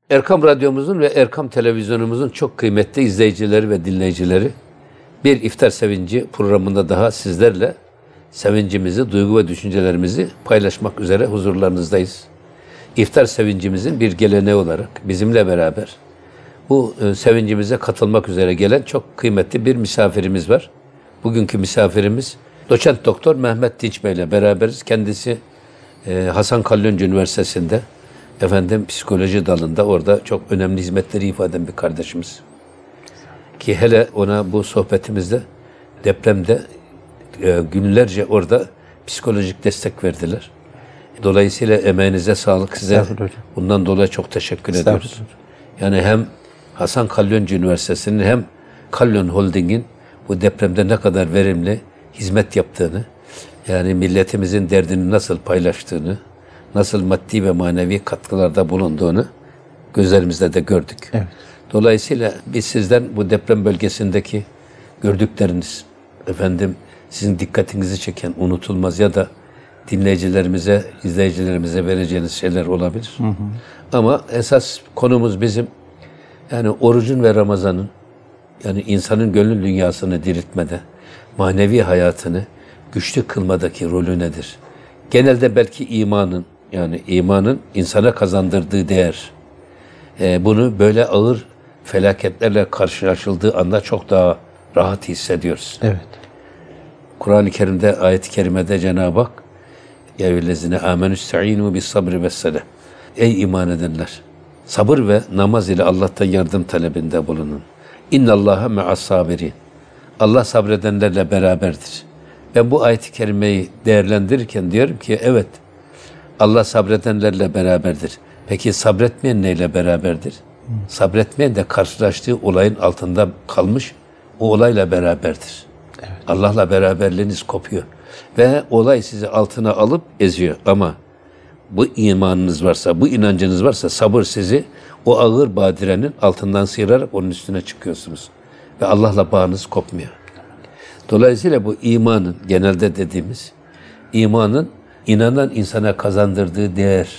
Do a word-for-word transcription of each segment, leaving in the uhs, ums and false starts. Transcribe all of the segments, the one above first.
Erkam Radyomuzun ve Erkam Televizyonumuzun çok kıymetli izleyicileri ve dinleyicileri, bir iftar sevinci programında daha sizlerle sevincimizi, duygu ve düşüncelerimizi paylaşmak üzere huzurlarınızdayız. İftar sevincimizin bir geleneği olarak bizimle beraber bu e, sevincimize katılmak üzere gelen çok kıymetli bir misafirimiz var. Bugünkü misafirimiz Doçent Doktor Mehmet Dinç Bey ile beraberiz. Kendisi e, Hasan Kalyoncu Üniversitesi'nde efendim psikoloji dalında orada çok önemli hizmetleri ifade eden bir kardeşimiz. Ki hele ona bu sohbetimizde depremde e, günlerce orada psikolojik destek verdiler. Dolayısıyla emeğinize sağlık size. Bundan dolayı çok teşekkür ediyoruz. Yani hem Hasan Kalyoncu Üniversitesi'nin hem Kalyon Holding'in bu depremde ne kadar verimli hizmet yaptığını, yani milletimizin derdini nasıl paylaştığını, nasıl maddi ve manevi katkılarda bulunduğunu gözlerimizde de gördük. Evet. Dolayısıyla biz sizden bu deprem bölgesindeki gördükleriniz, efendim sizin dikkatinizi çeken, unutulmaz ya da dinleyicilerimize, izleyicilerimize vereceğiniz şeyler olabilir. Hı hı. Ama esas konumuz bizim yani orucun ve Ramazan'ın, yani insanın gönül dünyasını diriltmede, manevi hayatını güçlü kılmadaki rolü nedir? Genelde belki imanın, yani imanın insana kazandırdığı değer, e, bunu böyle ağır felaketlerle karşılaşıldığı anda çok daha rahat hissediyoruz. Evet. Kur'an-ı Kerim'de, ayet-i kerimede Cenab-ı Hak Ya eyyühellezine amenü ista'inu bis sabri vesselam. Ey iman edenler! Sabır ve namaz ile Allah'tan yardım talebinde bulunun. İnnallâhe me'as sabirin. Allah sabredenlerle beraberdir. Ben bu ayet-i kerimeyi değerlendirirken diyorum ki evet, Allah sabredenlerle beraberdir. Peki sabretmeyen neyle beraberdir? Hmm. Sabretmeyen de karşılaştığı olayın altında kalmış, o olayla beraberdir. Evet. Allah'la beraberliğiniz kopuyor. Ve olay sizi altına alıp eziyor. Ama bu imanınız varsa, bu inancınız varsa sabır sizi o ağır badirenin altından sıyırarak onun üstüne çıkıyorsunuz. Ve Allah'la bağınız kopmuyor. Dolayısıyla bu imanın, genelde dediğimiz, imanın inanan insana kazandırdığı değer,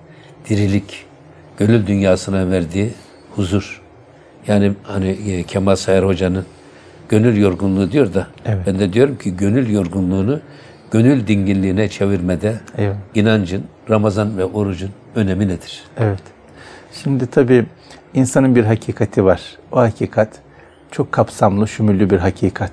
dirilik, gönül dünyasına verdiği huzur. Yani hani Kemal Sayar Hoca'nın gönül yorgunluğu diyor da, evet. Ben de diyorum ki gönül yorgunluğunu gönül dinginliğine çevirmede evet. inancın, Ramazan ve orucun önemi nedir? Evet. Şimdi tabii insanın bir hakikati var. O hakikat çok kapsamlı, şümüllü bir hakikat.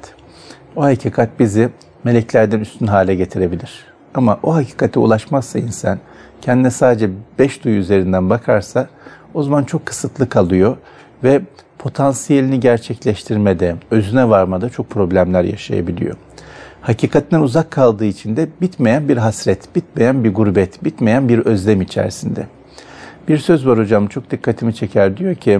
O hakikat bizi meleklerden üstün hale getirebilir. Ama o hakikate ulaşmazsa insan, kendine sadece beş duyu üzerinden bakarsa o zaman çok kısıtlı kalıyor ve potansiyelini gerçekleştirmede, özüne varmada çok problemler yaşayabiliyor. Hakikatten uzak kaldığı için de bitmeyen bir hasret, bitmeyen bir gurbet, bitmeyen bir özlem içerisinde. Bir söz var hocam, çok dikkatimi çeker, diyor ki,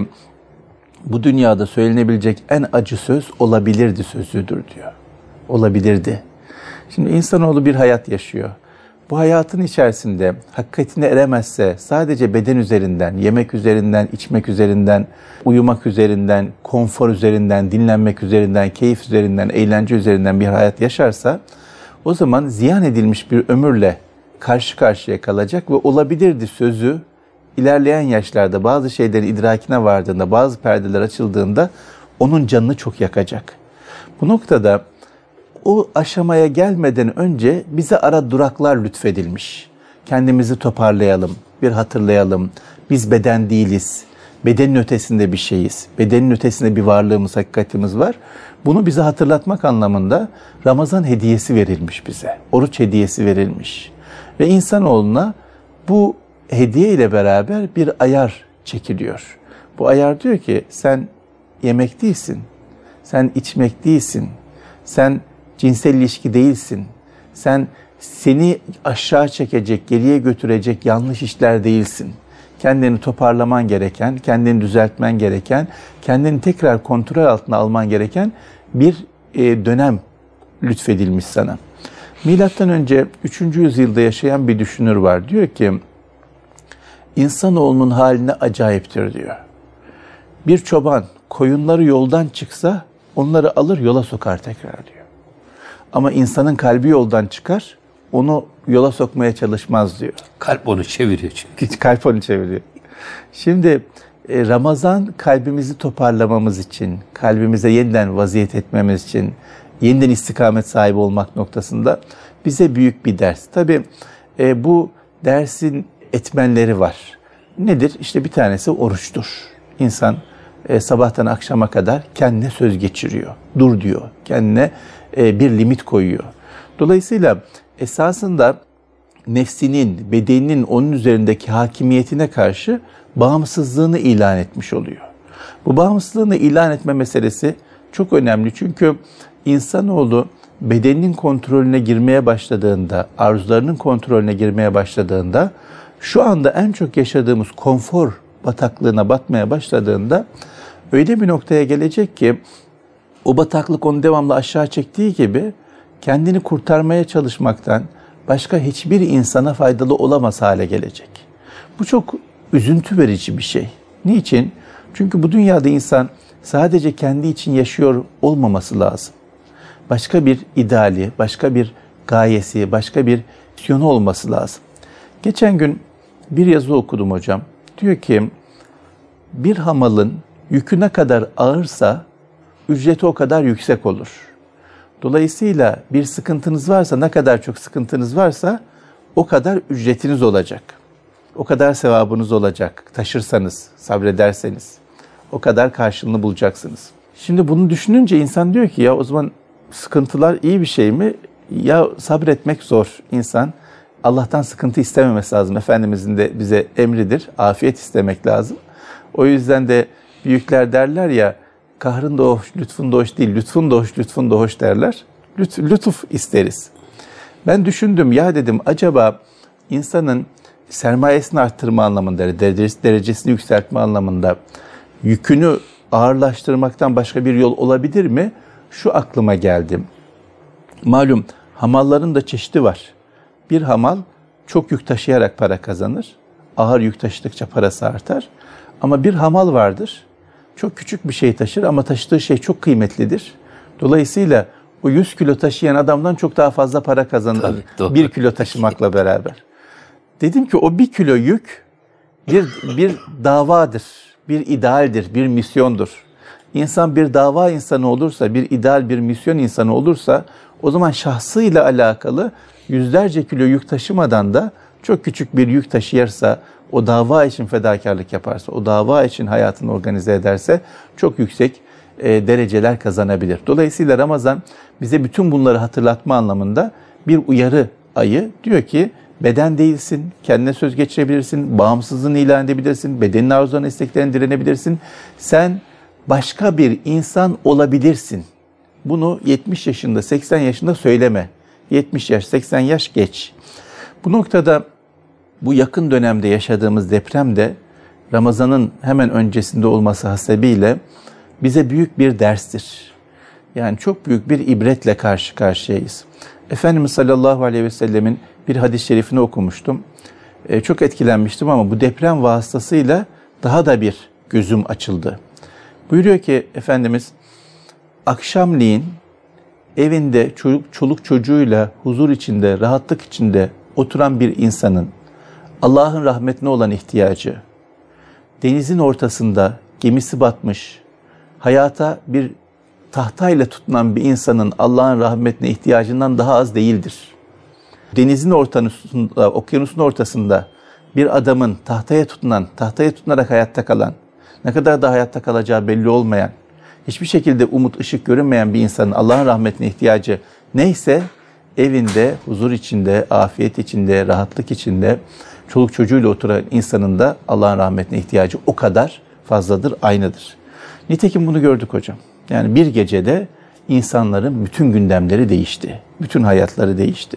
bu dünyada söylenebilecek en acı söz olabilirdi sözüdür diyor. Olabilirdi. Şimdi insanoğlu bir hayat yaşıyor. Bu hayatın içerisinde hakikatine eremezse sadece beden üzerinden, yemek üzerinden, içmek üzerinden, uyumak üzerinden, konfor üzerinden, dinlenmek üzerinden, keyif üzerinden, eğlence üzerinden bir hayat yaşarsa o zaman ziyan edilmiş bir ömürle karşı karşıya kalacak ve olabilirdi sözü ilerleyen yaşlarda bazı şeylerin idrakine vardığında, bazı perdeler açıldığında onun canını çok yakacak. Bu noktada o aşamaya gelmeden önce bize ara duraklar lütfedilmiş. Kendimizi toparlayalım, bir hatırlayalım. Biz beden değiliz. Bedenin ötesinde bir şeyiz. Bedenin ötesinde bir varlığımız, hakikatimiz var. Bunu bize hatırlatmak anlamında Ramazan hediyesi verilmiş bize. Oruç hediyesi verilmiş. Ve insanoğluna bu hediye ile beraber bir ayar çekiliyor. Bu ayar diyor ki sen yemek değilsin. Sen içmek değilsin. Sen cinsel ilişki değilsin. Sen seni aşağı çekecek, geriye götürecek yanlış işler değilsin. Kendini toparlaman gereken, kendini düzeltmen gereken, kendini tekrar kontrol altına alman gereken bir dönem lütfedilmiş sana. Milattan önce üçüncü yüzyılda yaşayan bir düşünür var. Diyor ki, insanoğlunun haline acayiptir diyor. Bir çoban koyunları yoldan çıksa onları alır yola sokar tekrar diyor. Ama insanın kalbi yoldan çıkar, onu yola sokmaya çalışmaz diyor. Kalp onu çeviriyor çünkü. Kalp onu çeviriyor. Şimdi e, Ramazan kalbimizi toparlamamız için, kalbimize yeniden vaziyet etmemiz için, yeniden istikamet sahibi olmak noktasında bize büyük bir ders. Tabii e, bu dersin etmenleri var. Nedir? İşte bir tanesi oruçtur. İnsan e, sabahtan akşama kadar kendine söz geçiriyor. Dur diyor. Kendine e, bir limit koyuyor. Dolayısıyla esasında nefsinin, bedeninin onun üzerindeki hakimiyetine karşı bağımsızlığını ilan etmiş oluyor. Bu bağımsızlığını ilan etme meselesi çok önemli. Çünkü insanoğlu bedeninin kontrolüne girmeye başladığında, arzularının kontrolüne girmeye başladığında, şu anda en çok yaşadığımız konfor bataklığına batmaya başladığında öyle bir noktaya gelecek ki o bataklık onu devamlı aşağı çektiği gibi kendini kurtarmaya çalışmaktan başka hiçbir insana faydalı olamaz hale gelecek. Bu çok üzüntü verici bir şey. Niçin? Çünkü bu dünyada insan sadece kendi için yaşıyor olmaması lazım. Başka bir ideali, başka bir gayesi, başka bir misyonu olması lazım. Geçen gün bir yazı okudum hocam. Diyor ki, bir hamalın yükü ne kadar ağırsa ücreti o kadar yüksek olur. Dolayısıyla bir sıkıntınız varsa, ne kadar çok sıkıntınız varsa o kadar ücretiniz olacak. O kadar sevabınız olacak. Taşırsanız, sabrederseniz o kadar karşılığını bulacaksınız. Şimdi bunu düşününce insan diyor ki ya o zaman sıkıntılar iyi bir şey mi? Ya sabretmek zor. İnsan Allah'tan sıkıntı istememesi lazım. Efendimizin de bize emridir. Afiyet istemek lazım. O yüzden de büyükler derler ya, kahrın da hoş, lütfun da hoş değil, lütfun da hoş, lütfun da hoş derler. Lüt, lütuf isteriz. Ben düşündüm, ya dedim acaba insanın sermayesini arttırma anlamında, derecesini yükseltme anlamında yükünü ağırlaştırmaktan başka bir yol olabilir mi? Şu aklıma geldi. Malum hamalların da çeşidi var. Bir hamal çok yük taşıyarak para kazanır. Ağır yük taşıdıkça parası artar. Ama bir hamal vardır. Çok küçük bir şey taşır ama taşıdığı şey çok kıymetlidir. Dolayısıyla o yüz kilo taşıyan adamdan çok daha fazla para kazanır. Tabii, bir kilo taşımakla beraber. Dedim ki o bir kilo yük bir, bir davadır, bir idealdir, bir misyondur. İnsan bir dava insanı olursa, bir ideal, bir misyon insanı olursa o zaman şahsıyla alakalı yüzlerce kilo yük taşımadan da çok küçük bir yük taşıyarsa, o dava için fedakarlık yaparsa, o dava için hayatını organize ederse çok yüksek e, dereceler kazanabilir. Dolayısıyla Ramazan bize bütün bunları hatırlatma anlamında bir uyarı ayı. Diyor ki beden değilsin, kendine söz geçirebilirsin, bağımsızlığını ilan edebilirsin, bedenin arzularına, isteklerine direnebilirsin. Sen başka bir insan olabilirsin. Bunu yetmiş yaşında, seksen yaşında söyleme. yetmiş yaş, seksen yaş geç. Bu noktada bu yakın dönemde yaşadığımız deprem de Ramazan'ın hemen öncesinde olması hasebiyle bize büyük bir derstir. Yani çok büyük bir ibretle karşı karşıyayız. Efendimiz sallallahu aleyhi ve sellemin bir hadis-i şerifini okumuştum. Ee, çok etkilenmiştim ama bu deprem vasıtasıyla daha da bir gözüm açıldı. Buyuruyor ki Efendimiz, akşamleyin evinde çocuk, çoluk çocuğuyla huzur içinde, rahatlık içinde oturan bir insanın Allah'ın rahmetine olan ihtiyacı, denizin ortasında gemisi batmış, hayata bir tahtayla tutunan bir insanın Allah'ın rahmetine ihtiyacından daha az değildir. Denizin ortasında, okyanusun ortasında bir adamın tahtaya tutunan, tahtaya tutunarak hayatta kalan, ne kadar da hayatta kalacağı belli olmayan, hiçbir şekilde umut, ışık görünmeyen bir insanın Allah'ın rahmetine ihtiyacı neyse, evinde, huzur içinde, afiyet içinde, rahatlık içinde, çoluk çocuğuyla oturan insanın da Allah'ın rahmetine ihtiyacı o kadar fazladır, aynıdır. Nitekim bunu gördük hocam. Yani bir gecede insanların bütün gündemleri değişti. Bütün hayatları değişti.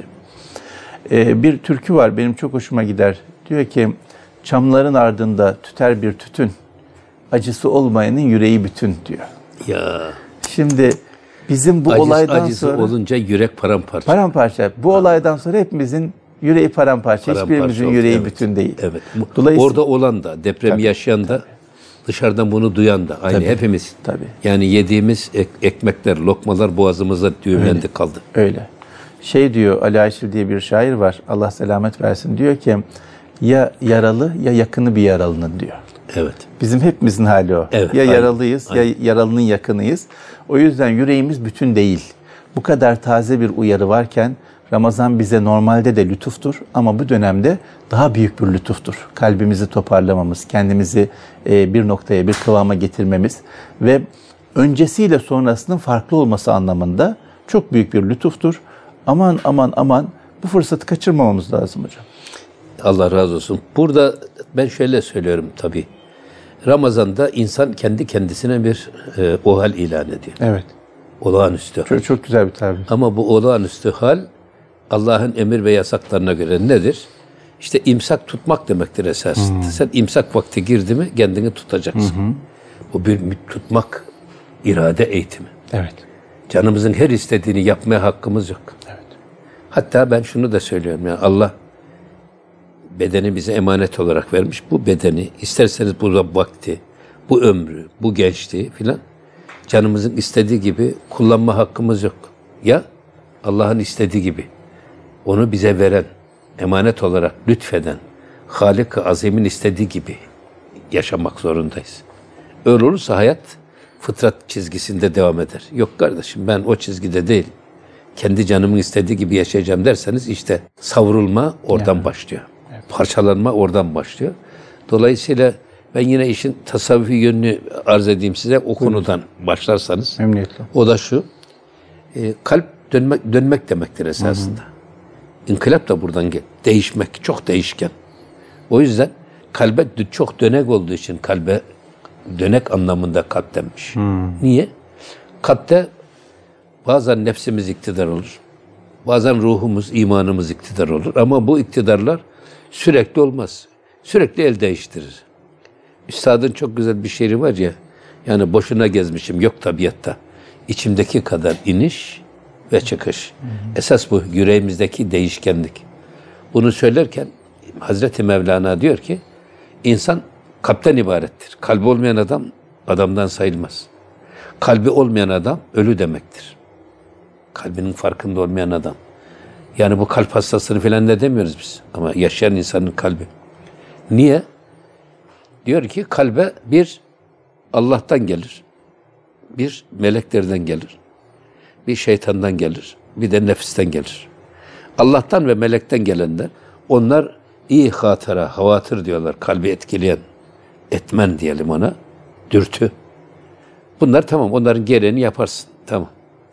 Ee, bir türkü var, benim çok hoşuma gider. Diyor ki, çamların ardında tüter bir tütün, acısı olmayanın yüreği bütün diyor. Ya. Şimdi bizim bu Acısı, olaydan acısı sonra... olunca yürek paramparça. Paramparça. Bu ha. olaydan sonra hepimizin yüreği paramparça. paramparça Hiçbirimizin oldu. yüreği evet. bütün değil. Evet. Dolayısıyla... Orada olan da, depremi tabii, yaşayan da, tabii. dışarıdan bunu duyan da aynı tabii, hepimiz. Tabii. Yani yediğimiz ek, ekmekler, lokmalar boğazımıza düğümlendi öyle, kaldı. Öyle. Şey diyor, Ali Ayşil diye bir şair var. Allah selamet versin. Diyor ki, ya yaralı ya yakını bir yaralının diyor. Evet. Bizim hepimizin hali o. Evet, ya aynen, yaralıyız aynen. ya yaralının yakınıyız. O yüzden yüreğimiz bütün değil. Bu kadar taze bir uyarı varken Ramazan bize normalde de lütuftur ama bu dönemde daha büyük bir lütuftur. Kalbimizi toparlamamız, kendimizi bir noktaya, bir kıvama getirmemiz ve öncesiyle sonrasının farklı olması anlamında çok büyük bir lütuftur. Aman aman aman bu fırsatı kaçırmamamız lazım hocam. Allah razı olsun. Burada ben şöyle söylüyorum tabii. Ramazan'da insan kendi kendisine bir e, o hal ilan ediyor. Evet. Olağanüstü hal. Çok, çok güzel bir tabir. Ama bu olağanüstü hal Allah'ın emir ve yasaklarına göre nedir? İşte imsak tutmak demektir esasında. Hmm. Sen imsak vakti girdi mi kendini tutacaksın. Hmm. Bu bir tutmak irade eğitimi. Evet. Canımızın her istediğini yapmaya hakkımız yok. Evet. Hatta ben şunu da söylüyorum ya, Allah bedeni bize emanet olarak vermiş. Bu bedeni isterseniz bu vakti, bu ömrü, bu gençliği filan canımızın istediği gibi kullanma hakkımız yok. Ya Allah'ın istediği gibi onu bize veren, emanet olarak lütfeden Halik-i Azim'in istediği gibi yaşamak zorundayız. Öyle olursa hayat fıtrat çizgisinde devam eder. Yok kardeşim ben o çizgide değil, kendi canımın istediği gibi yaşayacağım derseniz işte savrulma oradan yani başlıyor. Evet. Parçalanma oradan başlıyor. Dolayısıyla ben yine işin tasavvufi yönünü arz edeyim size. O konudan başlarsanız. Memnuniyetle. O da şu. E, kalp dönmek dönmek demektir esasında. Hı hı. İnkılap da buradan gel. Değişmek. Çok değişken. O yüzden kalbe çok dönek olduğu için kalbe dönek anlamında kalp denmiş. Hı. Niye? Kalpte bazen nefsimiz iktidar olur. Bazen ruhumuz, imanımız iktidar olur. Ama bu iktidarlar sürekli olmaz. Sürekli el değiştirir. Üstadın çok güzel bir şiiri var ya, yani boşuna gezmişim yok tabiatta. İçimdeki kadar iniş ve çıkış. Hı hı. Esas bu yüreğimizdeki değişkenlik. Bunu söylerken Hazreti Mevlana diyor ki, insan kalpten ibarettir. Kalbi olmayan adam adamdan sayılmaz. Kalbi olmayan adam ölü demektir. Kalbinin farkında olmayan adam. Yani bu kalp hastasını falan ne demiyoruz biz. Ama yaşayan insanın kalbi. Niye? Diyor ki kalbe bir Allah'tan gelir, bir meleklerden gelir, bir şeytandan gelir, bir de nefisten gelir. Allah'tan ve melekten gelenler, onlar iyi hatıra, havatır diyorlar, kalbi etkileyen, etmen diyelim ona, dürtü. Bunlar tamam, onların gereğini yaparsın, tamam.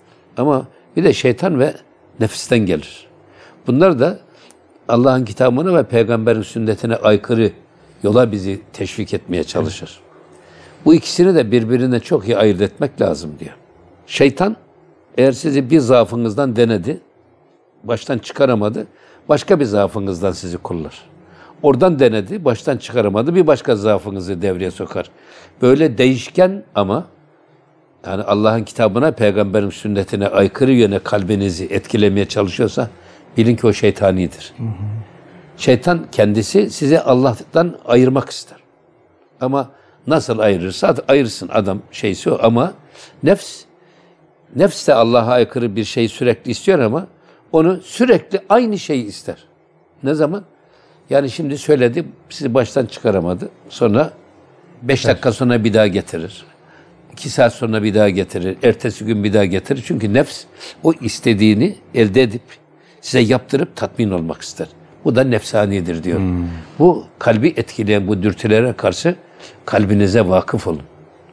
Ama bir de şeytan ve nefisten gelir. Bunlar da Allah'ın kitabına ve peygamberin sünnetine aykırı yola bizi teşvik etmeye çalışır. Bu ikisini de birbirine çok iyi ayırt etmek lazım diyor. Şeytan eğer sizi bir zaafınızdan denedi, baştan çıkaramadı, başka bir zaafınızdan sizi kullar. Oradan denedi, baştan çıkaramadı, bir başka zaafınızı devreye sokar. Böyle değişken ama yani Allah'ın kitabına, peygamberin sünnetine aykırı yöne kalbinizi etkilemeye çalışıyorsa bilin ki o şeytanidir. Hı hı. Şeytan kendisi sizi Allah'tan ayırmak ister. Ama nasıl ayırırsa ayırsın, adam şeysi o. Ama nefs, nefs de Allah'a aykırı bir şey sürekli istiyor ama onu sürekli aynı şeyi ister. Ne zaman? Yani şimdi söyledi, sizi baştan çıkaramadı. Sonra beş dakika sonra bir daha getirir. İki saat sonra bir daha getirir. Ertesi gün bir daha getirir. Çünkü nefs o istediğini elde edip size yaptırıp tatmin olmak ister. Bu da nefsanidir diyor. Hmm. Bu kalbi etkileyen bu dürtülere karşı kalbinize vakıf olun.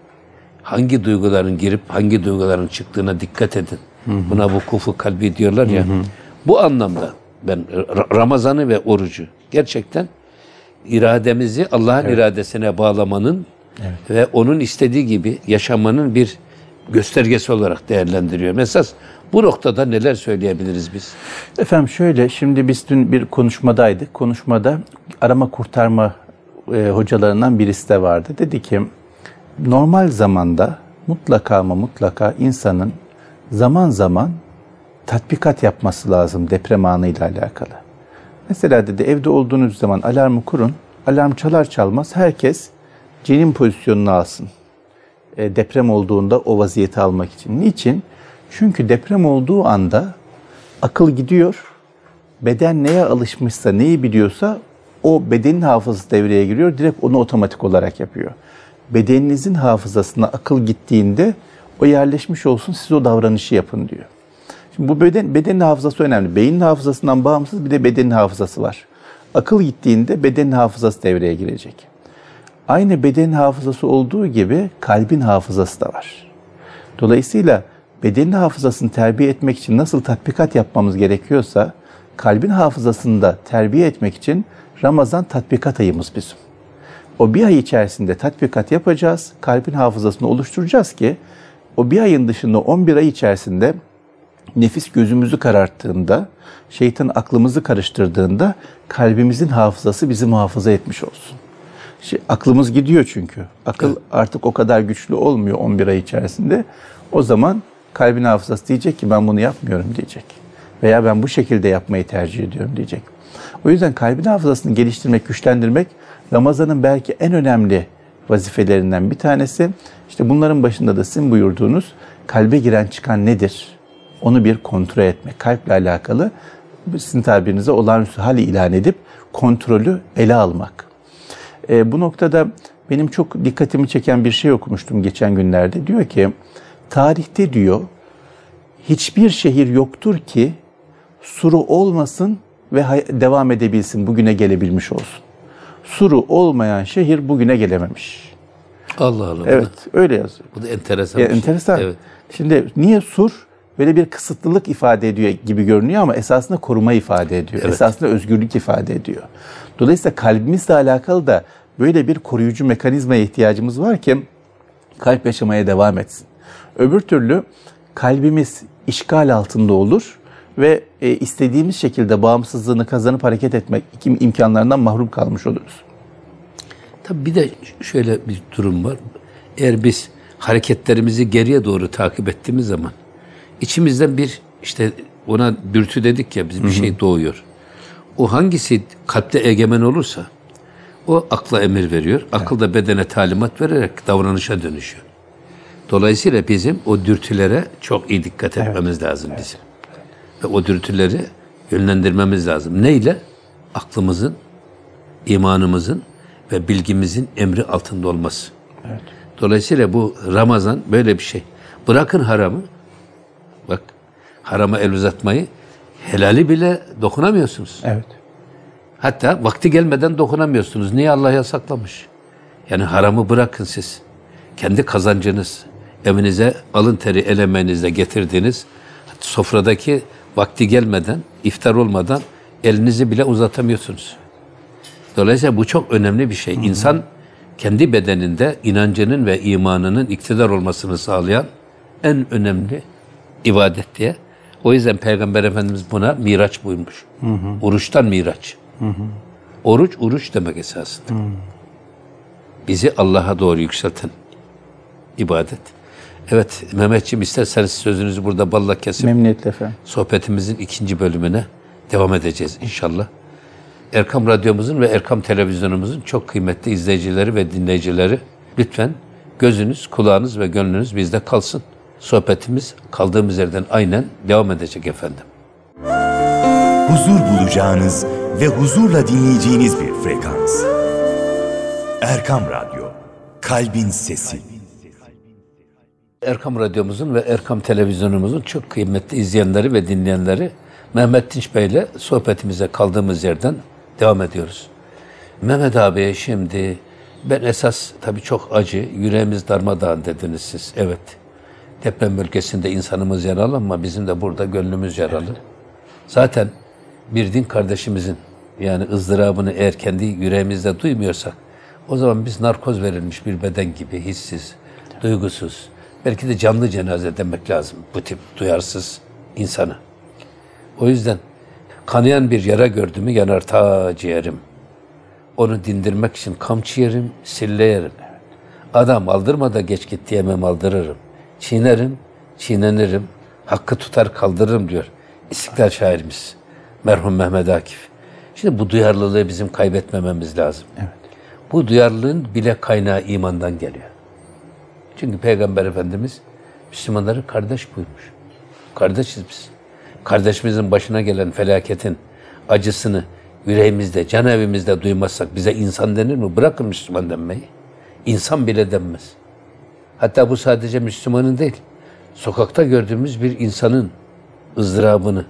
Hangi duyguların girip hangi duyguların çıktığına dikkat edin. Hmm. Buna vukufu kalbi diyorlar ya. Hmm. Bu anlamda ben Ramazan'ı ve orucu gerçekten irademizi Allah'ın evet. iradesine bağlamanın evet. ve onun istediği gibi yaşamanın bir göstergesi olarak değerlendiriyorum. Esas bu noktada neler söyleyebiliriz biz? Efendim şöyle, şimdi biz dün bir konuşmadaydık. Konuşmada arama kurtarma e, hocalarından birisi de vardı. Dedi ki, normal zamanda mutlaka ama mutlaka insanın zaman zaman tatbikat yapması lazım deprem anıyla alakalı. Mesela dedi, evde olduğunuz zaman alarmı kurun. Alarm çalar çalmaz herkes cenin pozisyonunu alsın. E, deprem olduğunda o vaziyeti almak için. Niçin? Çünkü deprem olduğu anda akıl gidiyor, beden neye alışmışsa, neyi biliyorsa o bedenin hafızası devreye giriyor. Direkt onu otomatik olarak yapıyor. Bedeninizin hafızasına akıl gittiğinde o yerleşmiş olsun, siz o davranışı yapın diyor. Şimdi bu beden, bedenin hafızası önemli. Beynin hafızasından bağımsız bir de bedenin hafızası var. Akıl gittiğinde bedenin hafızası devreye girecek. Aynı bedenin hafızası olduğu gibi kalbin hafızası da var. Dolayısıyla bedenin hafızasını terbiye etmek için nasıl tatbikat yapmamız gerekiyorsa, kalbin hafızasını da terbiye etmek için Ramazan tatbikat ayımız bizim. O bir ay içerisinde tatbikat yapacağız, kalbin hafızasını oluşturacağız ki o bir ayın dışında on bir ay içerisinde nefis gözümüzü kararttığında, şeytan aklımızı karıştırdığında kalbimizin hafızası bizi muhafaza etmiş olsun. Şey, aklımız gidiyor çünkü. Akıl evet. artık o kadar güçlü olmuyor on bir ay içerisinde. O zaman kalbin hafızası diyecek ki ben bunu yapmıyorum diyecek. Veya ben bu şekilde yapmayı tercih ediyorum diyecek. O yüzden kalbin hafızasını geliştirmek, güçlendirmek Ramazan'ın belki en önemli vazifelerinden bir tanesi. İşte bunların başında da sizin buyurduğunuz kalbe giren çıkan nedir? Onu bir kontrol etmek. Kalple alakalı sizin tabirinize olağanüstü hal ilan edip kontrolü ele almak. E, bu noktada benim çok dikkatimi çeken bir şey okumuştum geçen günlerde. Diyor ki, tarihte diyor hiçbir şehir yoktur ki suru olmasın ve devam edebilsin, bugüne gelebilmiş olsun. Suru olmayan şehir bugüne gelememiş. Allah Allah. Evet, öyle yazıyor. Bu da enteresan ya, bir şey. Enteresan. Evet. Şimdi niye sur böyle bir kısıtlılık ifade ediyor gibi görünüyor ama esasında koruma ifade ediyor. Evet. Esasında özgürlük ifade ediyor. Dolayısıyla kalbimizle alakalı da böyle bir koruyucu mekanizmaya ihtiyacımız var ki kalp yaşamaya devam etsin. Öbür türlü kalbimiz işgal altında olur ve e, istediğimiz şekilde bağımsızlığını kazanıp hareket etmek imkanlarından mahrum kalmış oluruz. Tabii bir de şöyle bir durum var. Eğer biz hareketlerimizi geriye doğru takip ettiğimiz zaman içimizden bir, işte ona dürtü dedik ya, biz bir şey doğuyor. O hangisi kalpte egemen olursa o akla emir veriyor. Akıl da bedene talimat vererek davranışa dönüşüyor. Dolayısıyla bizim o dürtülere çok iyi dikkat etmemiz evet. lazım bizim. Ve o dürtüleri yönlendirmemiz lazım. Neyle? Aklımızın, imanımızın ve bilgimizin emri altında olması. Evet. Dolayısıyla bu Ramazan böyle bir şey. Bırakın haramı. Bak, harama el uzatmayı, helali bile dokunamıyorsunuz. Evet. Hatta vakti gelmeden dokunamıyorsunuz. Niye? Allah yasaklamış. Yani haramı bırakın siz. Kendi kazancınız, evinize alın teri el emeğinizle getirdiğiniz sofradaki vakti gelmeden, iftar olmadan elinizi bile uzatamıyorsunuz. Dolayısıyla bu çok önemli bir şey. Hı hı. İnsan kendi bedeninde inancının ve imanının iktidar olmasını sağlayan en önemli ibadet diye. O yüzden Peygamber Efendimiz buna miraç buyurmuş. Hı hı. Oruçtan miraç. Hı hı. Oruç, oruç demek esasında. Hı. Bizi Allah'a doğru yükselten ibadet. Evet Mehmetciğim, isterseniz sözünüzü burada balla kesip memnuniyetle efendim, sohbetimizin ikinci bölümüne devam edeceğiz inşallah. Erkam Radyomuzun ve Erkam Televizyonumuzun çok kıymetli izleyicileri ve dinleyicileri, lütfen gözünüz, kulağınız ve gönlünüz bizde kalsın. Sohbetimiz kaldığımız yerden aynen devam edecek efendim. Huzur bulacağınız ve huzurla dinleyeceğiniz bir frekans. Erkam Radyo, Kalbin Sesi. Erkam Radyomuzun ve Erkam Televizyonumuzun çok kıymetli izleyenleri ve dinleyenleri, Mehmet Dinç Bey ile sohbetimize kaldığımız yerden devam ediyoruz. Mehmet abi, şimdi ben esas tabii çok acı, yüreğimiz darmadağın dediniz siz. Evet, deprem bölgesinde insanımız yaralı ama bizim de burada gönlümüz yaralı. Evet. Zaten bir din kardeşimizin yani ızdırabını eğer kendi yüreğimizde duymuyorsak, o zaman biz narkoz verilmiş bir beden gibi hissiz, duygusuz, belki de canlı cenaze demek lazım bu tip duyarsız insana. O yüzden kanayan bir yara gördü mü yanar ta ciğerim. Onu dindirmek için kamçı yerim, sille yerim. Adam aldırma da geç git diyemem, aldırırım. Çiğnerim, çiğnenirim, hakkı tutar kaldırırım diyor İstiklal şairimiz merhum Mehmet Akif. Şimdi bu duyarlılığı bizim kaybetmememiz lazım. Evet. Bu duyarlılığın bile kaynağı imandan geliyor. Çünkü Peygamber Efendimiz Müslümanları kardeş buyurmuş. Kardeşiz biz. Kardeşimizin başına gelen felaketin acısını yüreğimizde, can evimizde duymazsak bize insan denir mi? Bırakın Müslüman denmeyi. İnsan bile denmez. Hatta bu sadece Müslümanın değil, sokakta gördüğümüz bir insanın ızdırabını,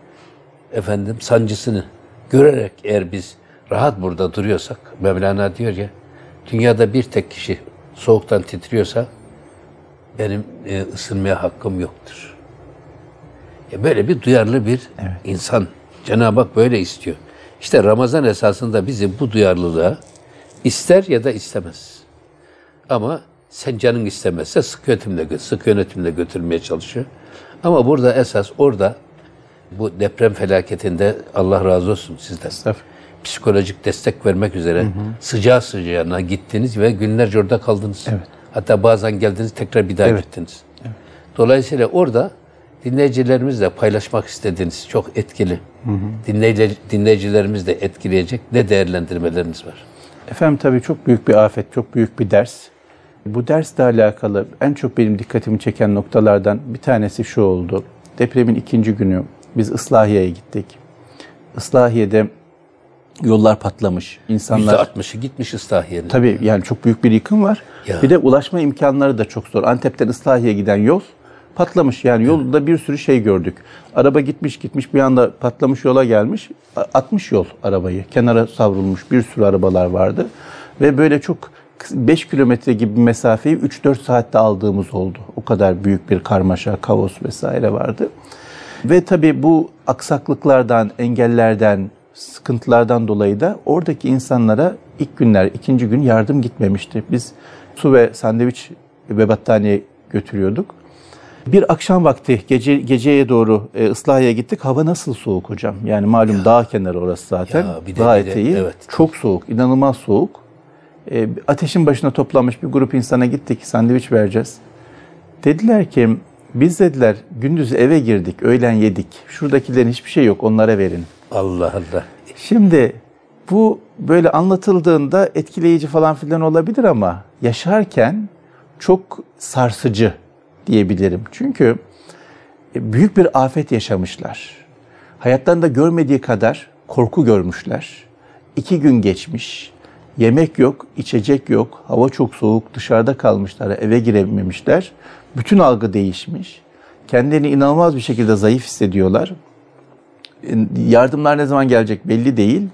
efendim sancısını görerek eğer biz rahat burada duruyorsak, Mevlana diyor ya, dünyada bir tek kişi soğuktan titriyorsa benim e, ısınmaya hakkım yoktur. E, böyle bir duyarlı bir evet. insan. Cenab-ı Hak böyle istiyor. İşte Ramazan esasında bizi bu duyarlılığa ister ya da istemez. Ama sen canın istemezse sık yönetimle, sık yönetimle götürmeye çalışıyor. Ama burada esas orada bu deprem felaketinde Allah razı olsun sizden. Psikolojik destek vermek üzere hı hı. sıcağı sıcağına gittiniz ve günlerce orada kaldınız. Evet. Hatta bazen geldiniz tekrar bir daha evet. gittiniz. Evet. Dolayısıyla orada dinleyicilerimizle paylaşmak istediğiniz çok etkili. Hı hı. Dinleyici, dinleyicilerimiz de etkileyecek ne değerlendirmeleriniz var? Efendim tabii çok büyük bir afet, çok büyük bir ders. Bu dersle alakalı en çok benim dikkatimi çeken noktalardan bir tanesi şu oldu. Depremin ikinci günü biz Islahiye'ye gittik. Islahiye'de yollar patlamış. İnsanlar yüzde altmışı gitmiş Islahiye'nin. Tabii yani çok büyük bir yıkım var. Ya. Bir de ulaşma imkanları da çok zor. Antep'ten Islahiye'ye giden yol patlamış. Yani yolda evet. bir sürü şey gördük. Araba gitmiş gitmiş bir anda patlamış yola gelmiş. Atmış yol arabayı. Kenara savrulmuş bir sürü arabalar vardı. Ve böyle çok beş kilometre gibi bir mesafeyi üç dört saatte aldığımız oldu. O kadar büyük bir karmaşa, kaos vesaire vardı. Ve tabii bu aksaklıklardan, engellerden, sıkıntılardan dolayı da oradaki insanlara ilk günler, ikinci gün yardım gitmemişti. Biz su ve sandviç ve battaniye götürüyorduk. Bir akşam vakti gece geceye doğru e, Islahiye'ye gittik. Hava nasıl soğuk hocam? Yani malum ya. dağ kenarı orası zaten. Ya, bir de, gayet bir de, iyi. Evet. Çok soğuk, inanılmaz soğuk. E, ateşin başına toplanmış bir grup insana gittik. Sandviç vereceğiz. Dediler ki biz dediler gündüz eve girdik, öğlen yedik. Şuradakilerin hiçbir şey yok, onlara verin. Allah Allah. Şimdi bu böyle anlatıldığında etkileyici falan filan olabilir ama yaşarken çok sarsıcı diyebilirim. Çünkü büyük bir afet yaşamışlar. Hayatlarında görmediği kadar korku görmüşler. İki gün geçmiş. Yemek yok, içecek yok. Hava çok soğuk. Dışarıda kalmışlar. Eve girememişler. Bütün algı değişmiş. Kendilerini inanılmaz bir şekilde zayıf hissediyorlar. Yardımlar ne zaman gelecek belli değil.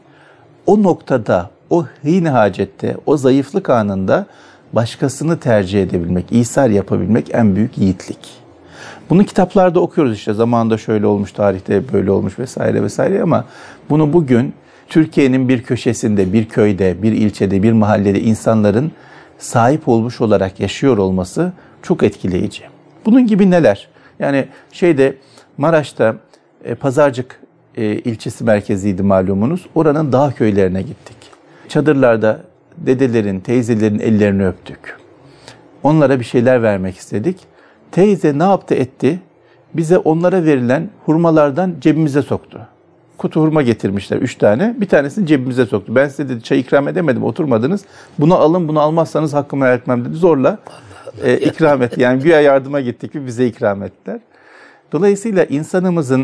O noktada, o hîn hacette, o zayıflık anında başkasını tercih edebilmek, ihsar yapabilmek en büyük yiğitlik. Bunu kitaplarda okuyoruz işte. Zamanında şöyle olmuş, tarihte böyle olmuş vesaire vesaire ama bunu bugün Türkiye'nin bir köşesinde, bir köyde, bir ilçede, bir mahallede insanların sahip olmuş olarak yaşıyor olması çok etkileyici. Bunun gibi neler? Yani şeyde Maraş'ta e, Pazarcık e, ilçesi merkeziydi malumunuz. Oranın dağ köylerine gittik. Çadırlarda dedelerin, teyzelerin ellerini öptük. Onlara bir şeyler vermek istedik. Teyze ne yaptı etti? Bize onlara verilen hurmalardan cebimize soktu. Kutu hurma getirmişler üç tane. Bir tanesini cebimize soktu. Ben size dedi çay ikram edemedim, oturmadınız. Bunu alın, bunu almazsanız hakkımı helal etmem dedi. Zorla e, ikram etti. Yani güya yardıma gittik ve bize ikram ettiler. Dolayısıyla insanımızın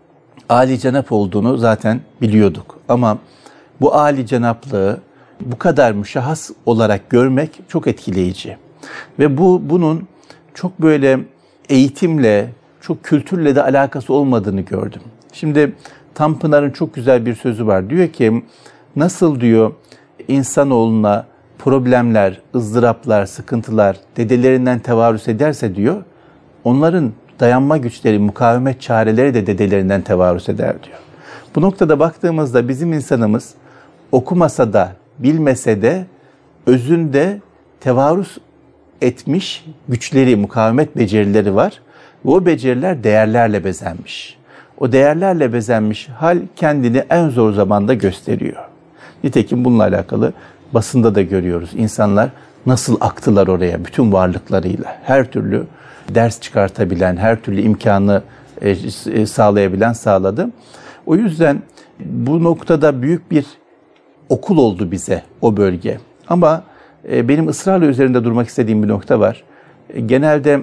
âli-cenap olduğunu zaten biliyorduk. Ama bu âli-cenaplığı bu kadar müşahhas olarak görmek çok etkileyici. Ve bu bunun çok böyle eğitimle, çok kültürle de alakası olmadığını gördüm. Şimdi Tanpınar'ın çok güzel bir sözü var. Diyor ki, nasıl diyor insanoğluna problemler, ızdıraplar, sıkıntılar dedelerinden tevarüs ederse diyor, onların dayanma güçleri, mukavemet çareleri de dedelerinden tevarüs eder diyor. Bu noktada baktığımızda bizim insanımız okumasa da, bilmese de özünde tevarüs etmiş güçleri, mukavemet becerileri var. Ve o beceriler değerlerle bezenmiş. O değerlerle bezenmiş hal kendini en zor zamanda gösteriyor. Nitekim bununla alakalı basında da görüyoruz. İnsanlar nasıl aktılar oraya bütün varlıklarıyla. Her türlü ders çıkartabilen, her türlü imkanı sağlayabilen sağladı. O yüzden bu noktada büyük bir okul oldu bize o bölge. Ama benim ısrarla üzerinde durmak istediğim bir nokta var. Genelde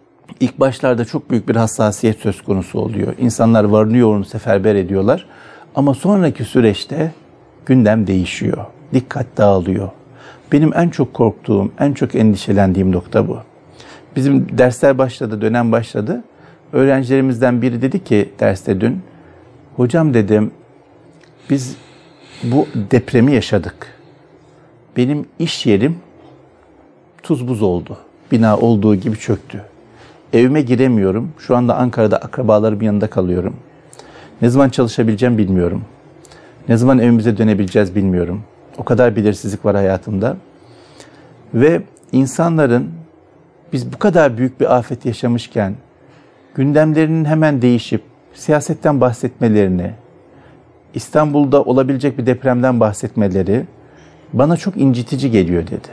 ilk başlarda çok büyük bir hassasiyet söz konusu oluyor. İnsanlar varını yoğunu seferber ediyorlar. Ama sonraki süreçte gündem değişiyor. Dikkat dağılıyor. Benim en çok korktuğum, en çok endişelendiğim nokta bu. Bizim dersler başladı, dönem başladı. Öğrencilerimizden biri dedi ki derste dün, hocam dedim, biz bu depremi yaşadık. Benim iş yerim tuz buz oldu. Bina olduğu gibi çöktü. Evime giremiyorum. Şu anda Ankara'da akrabalarımın yanında kalıyorum. Ne zaman çalışabileceğim bilmiyorum. Ne zaman evimize dönebileceğiz bilmiyorum. O kadar belirsizlik var hayatımda. Ve insanların biz bu kadar büyük bir afet yaşamışken gündemlerinin hemen değişip siyasetten bahsetmelerini, İstanbul'da olabilecek bir depremden bahsetmeleri bana çok incitici geliyor dedi.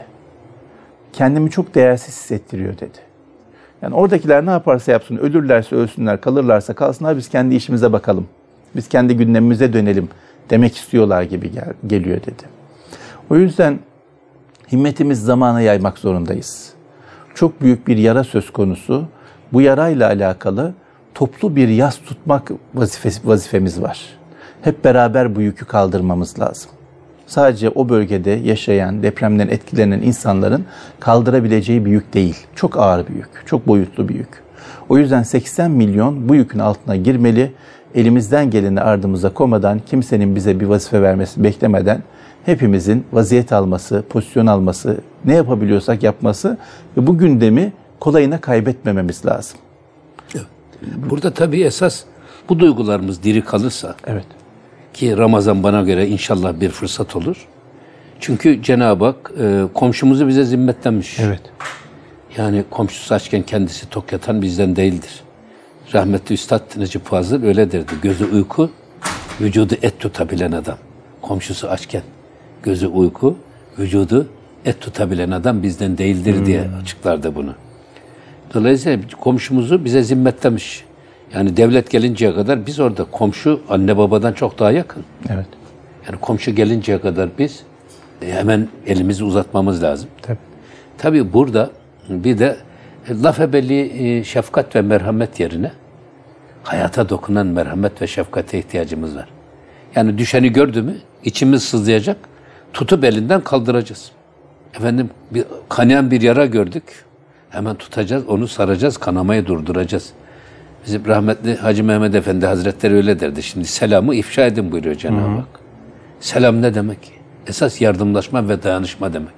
Kendimi çok değersiz hissettiriyor dedi. Yani oradakiler ne yaparsa yapsın, ölürlerse ölsünler, kalırlarsa kalsınlar, biz kendi işimize bakalım. Biz kendi gündemimize dönelim demek istiyorlar gibi gel- geliyor dedi. O yüzden himmetimiz zamana yaymak zorundayız. Çok büyük bir yara söz konusu. Bu yarayla alakalı toplu bir yas tutmak vazifesi, vazifemiz var. Hep beraber bu yükü kaldırmamız lazım. Sadece o bölgede yaşayan, depremden etkilenen insanların kaldırabileceği bir yük değil. Çok ağır bir yük, çok boyutlu bir yük. O yüzden seksen milyon bu yükün altına girmeli. Elimizden geleni ardımıza koymadan, kimsenin bize bir vazife vermesi beklemeden hepimizin vaziyet alması, pozisyon alması, ne yapabiliyorsak yapması ve bu gündemi kolayına kaybetmememiz lazım. Evet. Burada tabii esas bu duygularımız diri kalırsa, evet, ki Ramazan bana göre inşallah bir fırsat olur. Çünkü Cenab-ı Hak e, komşumuzu bize zimmetlenmiş. Evet. Yani komşusu açken kendisi tok yatan bizden değildir. Rahmetli Üstad Necip Fazıl öyle derdi. Gözü uyku, vücudu et tutabilen adam. Komşusu açken gözü uyku, vücudu et tutabilen adam bizden değildir hmm. diye açıklardı bunu. Dolayısıyla komşumuzu bize zimmetlemiş. Yani devlet gelinceye kadar biz orada komşu anne babadan çok daha yakın. Evet. Yani komşu gelinceye kadar biz hemen elimizi uzatmamız lazım. Tabii. Tabii burada bir de laf ebeli şefkat ve merhamet yerine hayata dokunan merhamet ve şefkate ihtiyacımız var. Yani düşeni gördü mü içimiz sızlayacak, tutup elinden kaldıracağız. Efendim bir kanayan bir yara gördük, hemen tutacağız, onu saracağız, kanamayı durduracağız. Bizim rahmetli Hacı Mehmet Efendi Hazretleri öyle derdi. Şimdi selamı ifşa edin buyuruyor Cenab-ı Hak. Selam ne demek? Esas yardımlaşma ve dayanışma demek.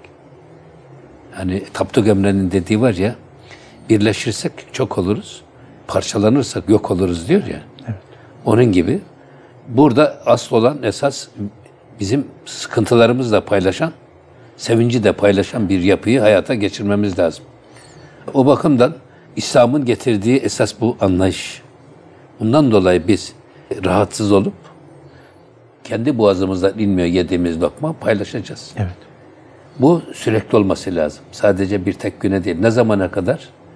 Yani Tapduk Emre'nin dediği var ya, birleşirsek çok oluruz, parçalanırsak yok oluruz diyor ya. Evet. Onun gibi burada asıl olan esas bizim sıkıntılarımızla paylaşan, sevinci de paylaşan bir yapıyı hayata geçirmemiz lazım. O bakımdan İslam'ın getirdiği esas bu anlayış. Bundan dolayı biz rahatsız olup kendi boğazımızdan inmiyor yediğimiz lokma paylaşacağız. Evet. Bu sürekli olması lazım. Sadece bir tek güne değil. Ne zamana kadar?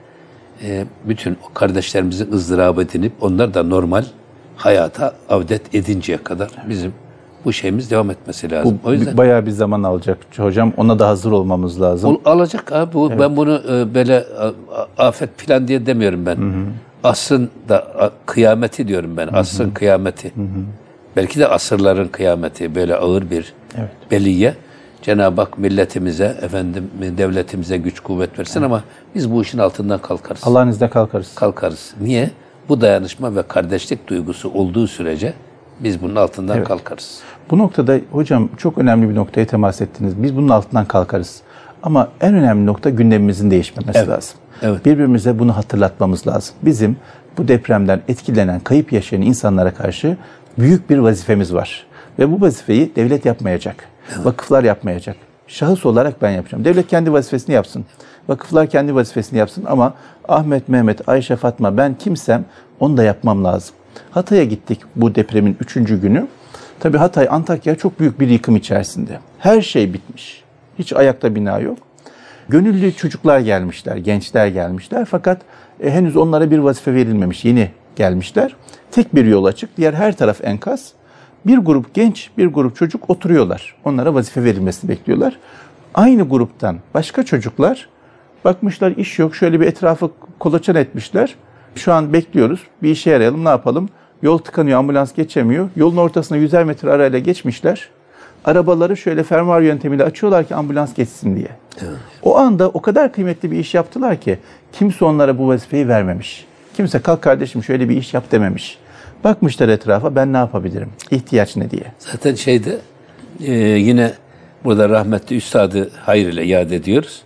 Ee, bütün o kardeşlerimizin ızdırabı edinip onlar da normal hayata avdet edinceye kadar bizim bu şeyimiz devam etmesi lazım. Bu o yüzden bayağı bir zaman alacak hocam. Ona da hazır olmamız lazım. alacak abi. Bu, evet. Ben bunu e, böyle a, a, afet filan diye demiyorum ben. Hı hı. Asrın da a, kıyameti diyorum ben. Hı hı. Asrın kıyameti. Hı hı. Belki de asırların kıyameti. Böyle ağır bir evet. beliye. Cenab-ı Hak milletimize, efendim devletimize güç kuvvet versin evet. ama biz bu işin altından kalkarız. Allah'ın izniyle kalkarız. Kalkarız. Niye? Bu dayanışma ve kardeşlik duygusu olduğu sürece biz bunun altından evet. kalkarız. Bu noktada hocam çok önemli bir noktaya temas ettiniz. Biz bunun altından kalkarız. Ama en önemli nokta gündemimizin değişmemesi evet. lazım. Evet. Birbirimize bunu hatırlatmamız lazım. Bizim bu depremden etkilenen, kayıp yaşayan insanlara karşı büyük bir vazifemiz var. Ve bu vazifeyi devlet yapmayacak. Evet. Vakıflar yapmayacak. Şahıs olarak ben yapacağım. Devlet kendi vazifesini yapsın. Vakıflar kendi vazifesini yapsın ama Ahmet, Mehmet, Ayşe, Fatma ben kimsem onu da yapmam lazım. Hatay'a gittik bu depremin üçüncü günü. Tabii Hatay, Antakya çok büyük bir yıkım içerisinde. Her şey bitmiş. Hiç ayakta bina yok. Gönüllü çocuklar gelmişler, gençler gelmişler. Fakat e, henüz onlara bir vazife verilmemiş. Yeni gelmişler. Tek bir yol açık. Diğer her taraf enkaz. Bir grup genç, bir grup çocuk oturuyorlar. Onlara vazife verilmesini bekliyorlar. Aynı gruptan başka çocuklar bakmışlar iş yok. Şöyle bir etrafı kolaçan etmişler. Şu an bekliyoruz. Bir işe yarayalım, ne yapalım? Yol tıkanıyor, ambulans geçemiyor. Yolun ortasına yüzer metre arayla geçmişler. Arabaları şöyle fermuar yöntemiyle açıyorlar ki ambulans geçsin diye. Evet. O anda o kadar kıymetli bir iş yaptılar ki kimse onlara bu vazifeyi vermemiş. Kimse kalk kardeşim şöyle bir iş yap dememiş. Bakmışlar etrafa, ben ne yapabilirim? İhtiyaç ne diye. Zaten şeyde e, yine burada rahmetli üstadı hayır ile yad ediyoruz.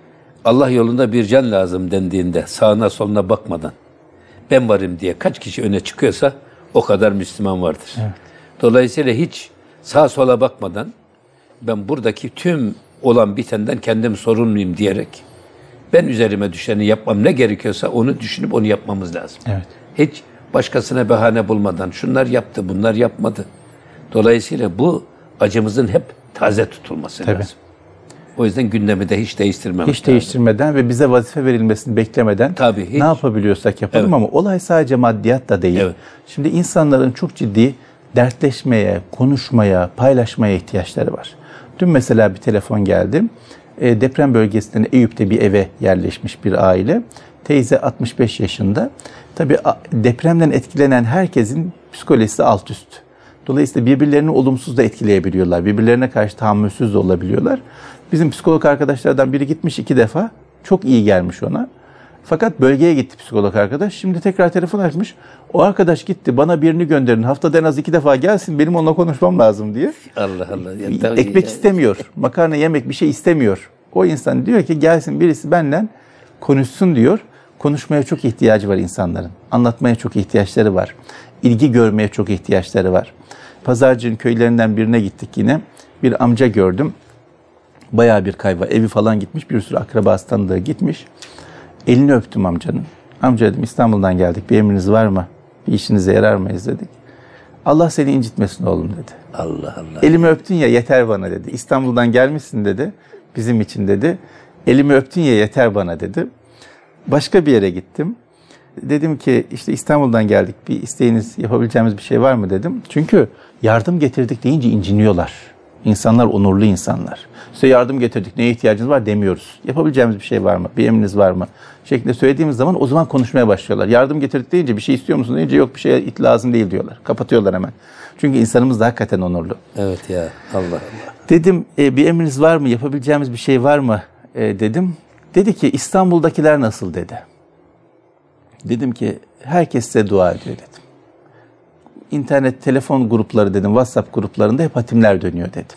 Allah yolunda bir can lazım dendiğinde sağına soluna bakmadan ben varım diye kaç kişi öne çıkıyorsa o kadar Müslüman vardır. Evet. Dolayısıyla hiç sağa sola bakmadan ben buradaki tüm olan bitenden kendim sorumluyum diyerek ben üzerime düşeni yapmam ne gerekiyorsa onu düşünüp onu yapmamız lazım. Evet. Hiç başkasına bahane bulmadan şunlar yaptı, bunlar yapmadı. Dolayısıyla bu acımızın hep taze tutulması Tabii. lazım. O yüzden gündemi de hiç değiştirmemek Hiç lazım. değiştirmeden ve bize vazife verilmesini beklemeden Tabii, hiç. ne yapabiliyorsak yapalım evet. Ama olay sadece maddiyat da değil. Evet. Şimdi insanların çok ciddi dertleşmeye, konuşmaya, paylaşmaya ihtiyaçları var. Dün mesela bir telefon geldi. E, deprem bölgesinden Eyüp'te bir eve yerleşmiş bir aile. Teyze altmış beş yaşında. Tabii depremden etkilenen herkesin psikolojisi alt üst. Dolayısıyla birbirlerini olumsuz da etkileyebiliyorlar. Birbirlerine karşı tahammülsüz de olabiliyorlar. Bizim psikolog arkadaşlardan biri gitmiş iki defa. Çok iyi gelmiş ona. Fakat bölgeye gitti psikolog arkadaş. Şimdi tekrar telefon açmış. O arkadaş gitti, bana birini gönderin. Haftada en az iki defa gelsin, benim onunla konuşmam lazım diye. Allah Allah. Ya, ekmek ya. istemiyor. Makarna yemek bir şey istemiyor. O insan diyor ki gelsin birisi benden konuşsun diyor. Konuşmaya çok ihtiyacı var insanların. Anlatmaya çok ihtiyaçları var. İlgi görmeye çok ihtiyaçları var. Pazarcı'nın köylerinden birine gittik yine. Bir amca gördüm. Bayağı bir kayba. Evi falan gitmiş. Bir sürü akrabası tanıdığı gitmiş. Elini öptüm amcanın. Amca dedim İstanbul'dan geldik. Bir emriniz var mı? Bir işinize yarar mıyız dedik. Allah seni incitmesin oğlum dedi. Allah Allah. Elimi öptün ya yeter bana dedi. İstanbul'dan gelmişsin dedi. Bizim için dedi. Elimi öptün ya yeter bana dedi. Başka bir yere gittim. Dedim ki işte İstanbul'dan geldik. Bir isteğiniz, yapabileceğimiz bir şey var mı dedim. Çünkü yardım getirdik deyince inciniyorlar. İnsanlar onurlu insanlar. Size yardım getirdik, neye ihtiyacınız var demiyoruz. Yapabileceğimiz bir şey var mı? Bir emriniz var mı? Şeklinde söylediğimiz zaman o zaman konuşmaya başlıyorlar. Yardım getirdik deyince bir şey istiyor musun deyince yok bir şey lazım değil diyorlar. Kapatıyorlar hemen. Çünkü insanımız da hakikaten onurlu. Evet ya Allah Allah. Dedim e, bir emriniz var mı? Yapabileceğimiz bir şey var mı? E, dedim. Dedi ki İstanbul'dakiler nasıl dedi. Dedim ki herkes size dua ediyor dedim. İnternet, telefon grupları dedim, WhatsApp gruplarında hep hatimler dönüyor dedim.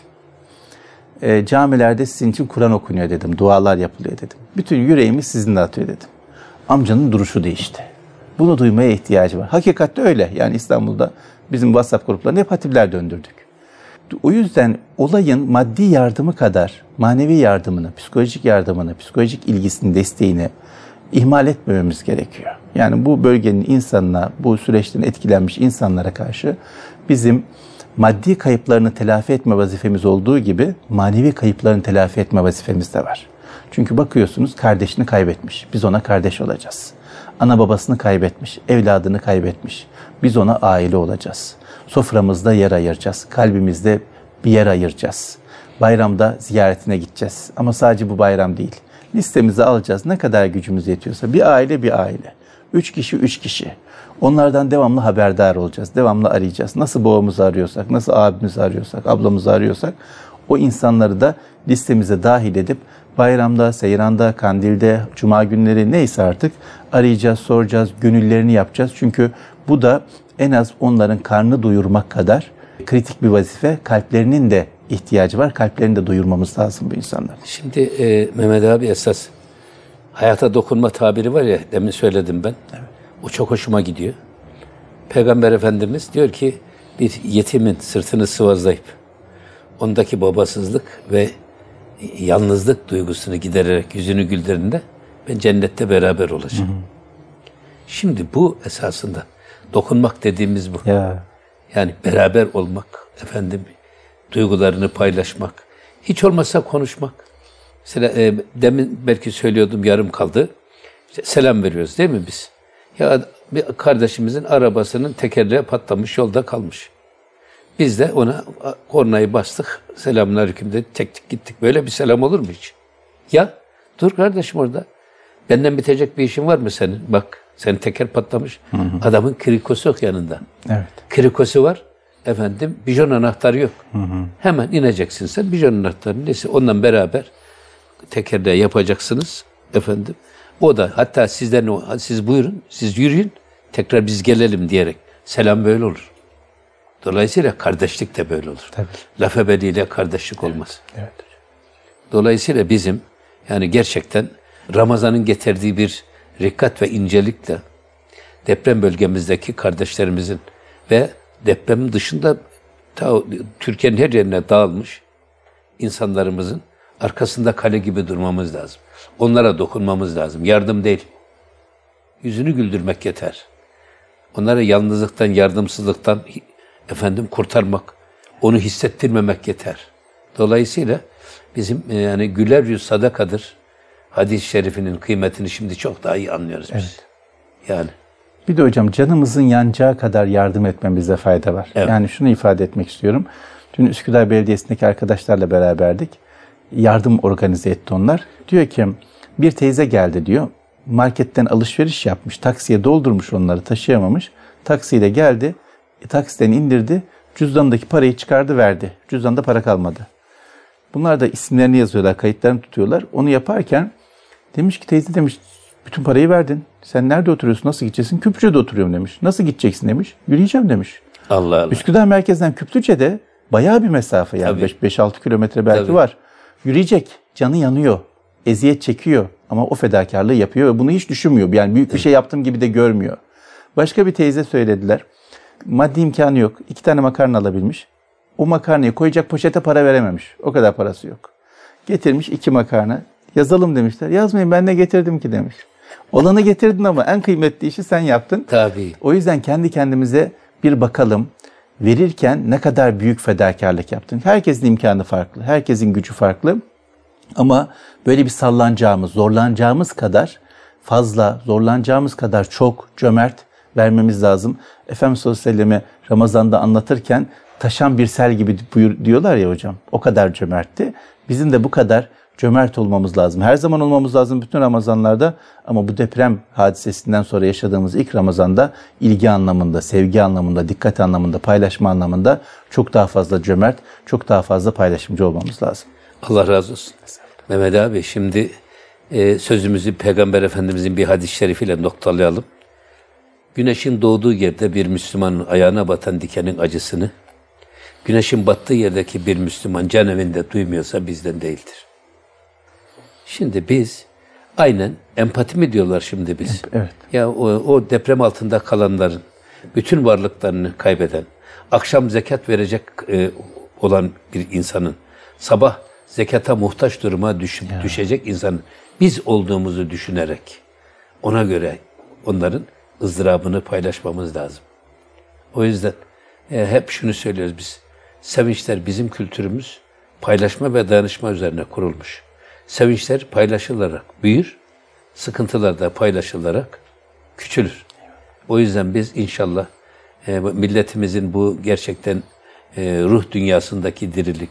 E, camilerde sizin için Kur'an okunuyor dedim, dualar yapılıyor dedim. Bütün yüreğimiz sizinle atıyor dedim. Amcanın duruşu değişti. Bunu duymaya ihtiyacı var. Hakikatte öyle. Yani İstanbul'da bizim WhatsApp gruplarında hep hatimler döndürdük. O yüzden olayın maddi yardımı kadar manevi yardımını, psikolojik yardımını, psikolojik ilgisini, desteğini ihmal etmememiz gerekiyor. Yani bu bölgenin insanına, bu süreçten etkilenmiş insanlara karşı bizim maddi kayıplarını telafi etme vazifemiz olduğu gibi manevi kayıplarını telafi etme vazifemiz de var. Çünkü bakıyorsunuz kardeşini kaybetmiş. Biz ona kardeş olacağız. Ana babasını kaybetmiş, evladını kaybetmiş. Biz ona aile olacağız. Soframızda yer ayıracağız. Kalbimizde bir yer ayıracağız. Bayramda ziyaretine gideceğiz. Ama sadece bu bayram değil. Listemizi alacağız. Ne kadar gücümüz yetiyorsa. Bir aile bir aile. Üç kişi üç kişi. Onlardan devamlı haberdar olacağız. Devamlı arayacağız. Nasıl babamızı arıyorsak, nasıl abimizi arıyorsak, ablamızı arıyorsak o insanları da listemize dahil edip bayramda, seyranda, kandilde, cuma günleri neyse artık arayacağız, soracağız, gönüllerini yapacağız. Çünkü bu da en az onların karnını doyurmak kadar kritik bir vazife. Kalplerinin de ihtiyacı var. Kalplerini de doyurmamız lazım bu insanlar. Şimdi e, Mehmet abi esas hayata dokunma tabiri var ya, demin söyledim ben. Evet. O çok hoşuma gidiyor. Peygamber Efendimiz diyor ki bir yetimin sırtını sıvazlayıp ondaki babasızlık ve yalnızlık duygusunu gidererek yüzünü güldürdüğünde ben cennette beraber olacağım. Hı hı. Şimdi bu esasında dokunmak dediğimiz bu. Ya. Yani beraber olmak, efendim duygularını paylaşmak, hiç olmazsa konuşmak. Mesela e, demin belki söylüyordum, yarım kaldı. İşte selam veriyoruz değil mi biz? Ya bir kardeşimizin arabasının tekerleği patlamış, yolda kalmış. Biz de ona kornayı bastık, selamünaleyküm dedik, çektik gittik. Böyle bir selam olur mu hiç? Ya dur kardeşim orada. Benden bitecek bir işin var mı senin? Bak Senin teker patlamış. Hı hı. Adamın krikosu yok yanında. Evet. Krikosu var. Efendim bijon anahtarı yok. Hı hı. Hemen ineceksin sen. Bijon anahtarı neyse ondan beraber tekerde yapacaksınız. Efendim. O da hatta sizden o, siz buyurun, siz yürüyün. Tekrar biz gelelim diyerek. Selam böyle olur. Dolayısıyla kardeşlik de böyle olur. Tabii. Laf ebediyle kardeşlik olmaz. Evet. Dolayısıyla bizim yani gerçekten Ramazan'ın getirdiği bir rikkat ve incelikle deprem bölgemizdeki kardeşlerimizin ve depremin dışında ta Türkiye'nin her yerine dağılmış insanlarımızın arkasında kale gibi durmamız lazım. Onlara dokunmamız lazım. Yardım değil. Yüzünü güldürmek yeter. Onlara yalnızlıktan, yardımsızlıktan efendim kurtarmak, onu hissettirmemek yeter. Dolayısıyla bizim yani güler yüz sadakadır. Hadis-i şerifinin kıymetini şimdi çok daha iyi anlıyoruz biz. Evet. Yani. Bir de hocam canımızın yanacağı kadar yardım etmemizde fayda var. Evet. Yani şunu ifade etmek istiyorum. Dün Üsküdar Belediyesi'ndeki arkadaşlarla beraberdik. Yardım organize etti onlar. Diyor ki bir teyze geldi diyor. Marketten alışveriş yapmış. Taksiye doldurmuş onları taşıyamamış. Taksiyle geldi. E, taksiden indirdi. Cüzdanındaki parayı çıkardı verdi. Cüzdanda para kalmadı. Bunlar da isimlerini yazıyorlar. Kayıtlarını tutuyorlar. Onu yaparken demiş ki teyze demiş bütün parayı verdin. Sen nerede oturuyorsun? Nasıl gideceksin? Küplüce'de oturuyorum demiş. Nasıl gideceksin demiş. Yürüyeceğim demiş. Allah Allah. Üsküdar merkezden Küplüce'de bayağı bir mesafe yani beş altı kilometre belki Tabii. var. Yürüyecek. Canı yanıyor. Eziyet çekiyor. Ama o fedakarlığı yapıyor ve bunu hiç düşünmüyor. Yani büyük bir şey yaptığım gibi de görmüyor. Başka bir teyze söylediler. Maddi imkanı yok. İki tane makarna alabilmiş. O makarnayı koyacak poşete para verememiş. O kadar parası yok. Getirmiş iki makarna. Yazalım demişler. Yazmayın ben ne getirdim ki demiş. Olanı getirdin ama en kıymetli işi sen yaptın. Tabii. O yüzden kendi kendimize bir bakalım. Verirken ne kadar büyük fedakarlık yaptın. Herkesin imkanı farklı. Herkesin gücü farklı. Ama böyle bir sallanacağımız, zorlanacağımız kadar fazla, zorlanacağımız kadar çok cömert vermemiz lazım. Efendimiz sallallahu aleyhi ve sellem'e Ramazan'da anlatırken taşan bir sel gibi buyur diyorlar ya hocam. O kadar cömertti. Bizim de bu kadar cömert olmamız lazım. Her zaman olmamız lazım bütün Ramazanlarda. Ama bu deprem hadisesinden sonra yaşadığımız ilk Ramazan'da ilgi anlamında, sevgi anlamında, dikkat anlamında, paylaşma anlamında çok daha fazla cömert, çok daha fazla paylaşımcı olmamız lazım. Allah razı olsun. Mehmet abi şimdi e, sözümüzü Peygamber Efendimizin bir hadis-i şerifiyle noktalayalım. Güneşin doğduğu yerde bir Müslümanın ayağına batan dikenin acısını, güneşin battığı yerdeki bir Müslüman can evinde duymuyorsa bizden değildir. Şimdi biz aynen empati mi diyorlar şimdi biz? Evet. Ya o, o deprem altında kalanların, bütün varlıklarını kaybeden, akşam zekat verecek e, olan bir insanın, sabah zekata muhtaç duruma düş, düşecek insanın biz olduğumuzu düşünerek ona göre onların ızdırabını paylaşmamız lazım. O yüzden e, hep şunu söylüyoruz biz. Sevinçler bizim kültürümüz paylaşma ve dayanışma üzerine kurulmuş. Sevinçler paylaşılarak büyür, sıkıntılar da paylaşılarak küçülür. O yüzden biz inşallah e, milletimizin bu gerçekten e, ruh dünyasındaki dirilik,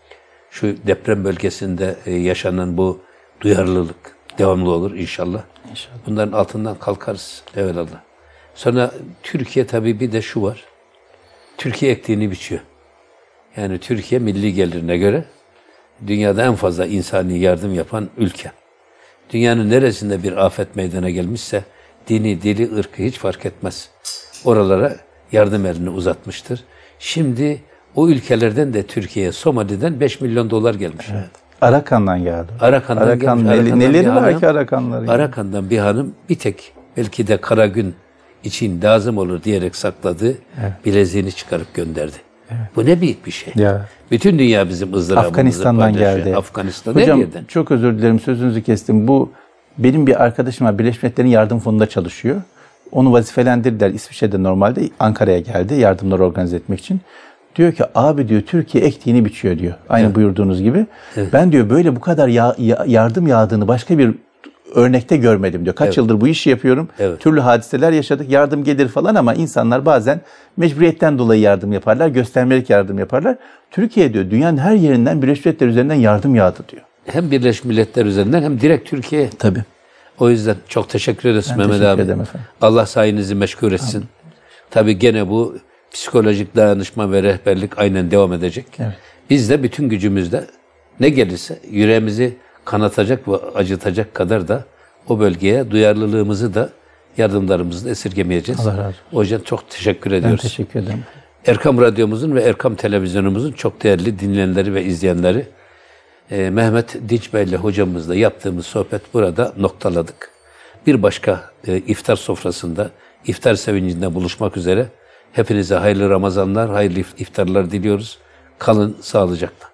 şu deprem bölgesinde e, yaşanan bu duyarlılık devamlı olur inşallah. İnşallah. Bunların altından kalkarız evelallah. Sonra Türkiye tabii bir de şu var. Türkiye ektiğini biçiyor. Yani Türkiye milli gelirine göre dünyada en fazla insani yardım yapan ülke. Dünyanın neresinde bir afet meydana gelmişse dini, dili, ırkı hiç fark etmez. Oralara yardım elini uzatmıştır. Şimdi o ülkelerden de Türkiye'ye, Somali'den beş milyon dolar gelmiş. Evet. Arakan'dan geldi. Arakan'dan Arakan, gelmiş. Nel, Arakan'dan neleri var hanım, ki Arakanların? Arakan'dan bir hanım bir tek belki de kara gün için lazım olur diyerek sakladığı evet. bileziğini çıkarıp gönderdi. Evet. Bu ne büyük bir şey. Ya. Bütün dünya bizim ızdırabımızı Afganistan'dan geldi. Afganistan Hocam çok özür dilerim sözünüzü kestim. Bu benim bir arkadaşım var. Birleşmiş Milletler'in yardım fonunda çalışıyor. Onu vazifelendirdiler. İsviçre'de normalde Ankara'ya geldi yardımları organize etmek için. Diyor ki abi diyor Türkiye ektiğini biçiyor diyor. Aynı evet. buyurduğunuz gibi. Evet. Ben diyor böyle bu kadar ya, ya, yardım yağdığını başka bir örnekte görmedim diyor. Kaç evet. yıldır bu işi yapıyorum. Evet. Türlü hadiseler yaşadık. Yardım gelir falan ama insanlar bazen mecburiyetten dolayı yardım yaparlar. Göstermelik yardım yaparlar. Türkiye diyor dünyanın her yerinden Birleşmiş Milletler üzerinden yardım yağdı diyor. Hem Birleşmiş Milletler üzerinden hem direkt Türkiye. Tabii. O yüzden çok teşekkür ederiz Ben Mehmet teşekkür abi. ederim efendim. Allah sayenizi meşgul etsin. Tabii gene bu psikolojik dayanışma ve rehberlik aynen devam edecek. Evet. Biz de bütün gücümüzle ne gelirse yüreğimizi kanatacak ve acıtacak kadar da o bölgeye duyarlılığımızı da yardımlarımızı da esirgemeyeceğiz. Allah razı olsun. O yüzden çok teşekkür Ben ediyoruz. teşekkür ederim. Erkam Radyomuzun ve Erkam Televizyonumuzun çok değerli dinleyenleri ve izleyenleri, e, Mehmet Dinç Bey ile hocamızla yaptığımız sohbet burada noktaladık. Bir başka e, iftar sofrasında, iftar sevincinde buluşmak üzere. Hepinize hayırlı Ramazanlar, hayırlı iftarlar diliyoruz. Kalın sağlıcakla.